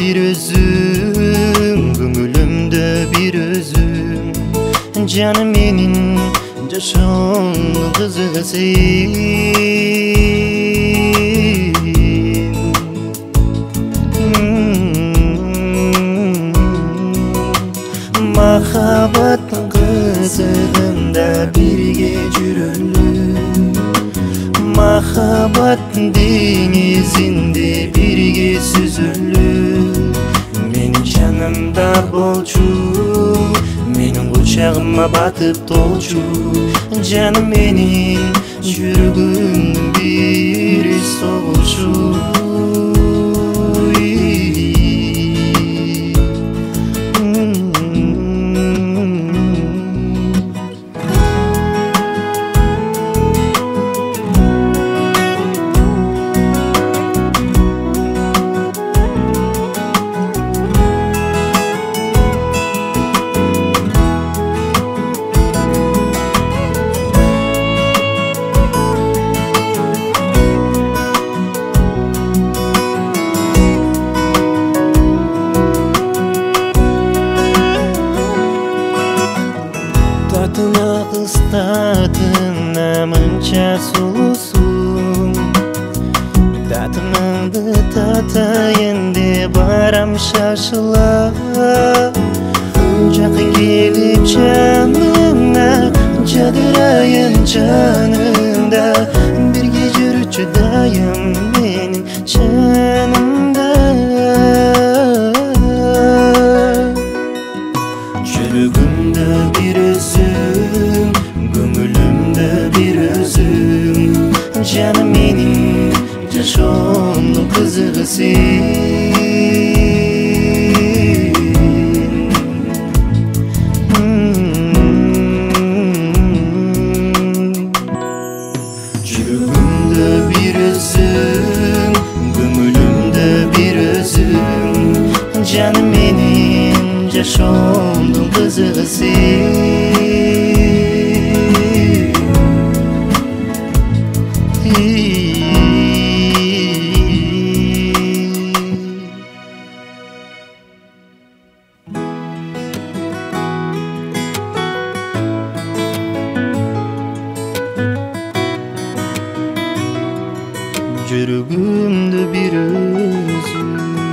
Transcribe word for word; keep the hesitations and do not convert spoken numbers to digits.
bir özüm, көңүлүмдө bir özüm. Canım menin жашоомдун кызыгы сен. Махаббаттын кызыгында бирге жүрөлү, махаббаттын деңизинде бирге сүзүлү. Менин жанымда болчу, менин кучагыма батып толчу. Жаным менин жүрөгүмдүн бири согулчу. Татына кыз татына мынча сулусуң, татымыңды татайын деп барам шашыла. Жакын келип жаныңа, жадырайын жаныңда, бирге жүрүчү дайым менин жанымда. Жүрөгүмдө bir özüm, көңүлүмдө bir özüm. Жаным менин жашоомдун кызыгы сен. Жүрөгүмдө bir özüm, көңүлүмдө bir özüm. Жаным менин жашоомдун кызыгы сен. Жүрөгүмдө bir özüm.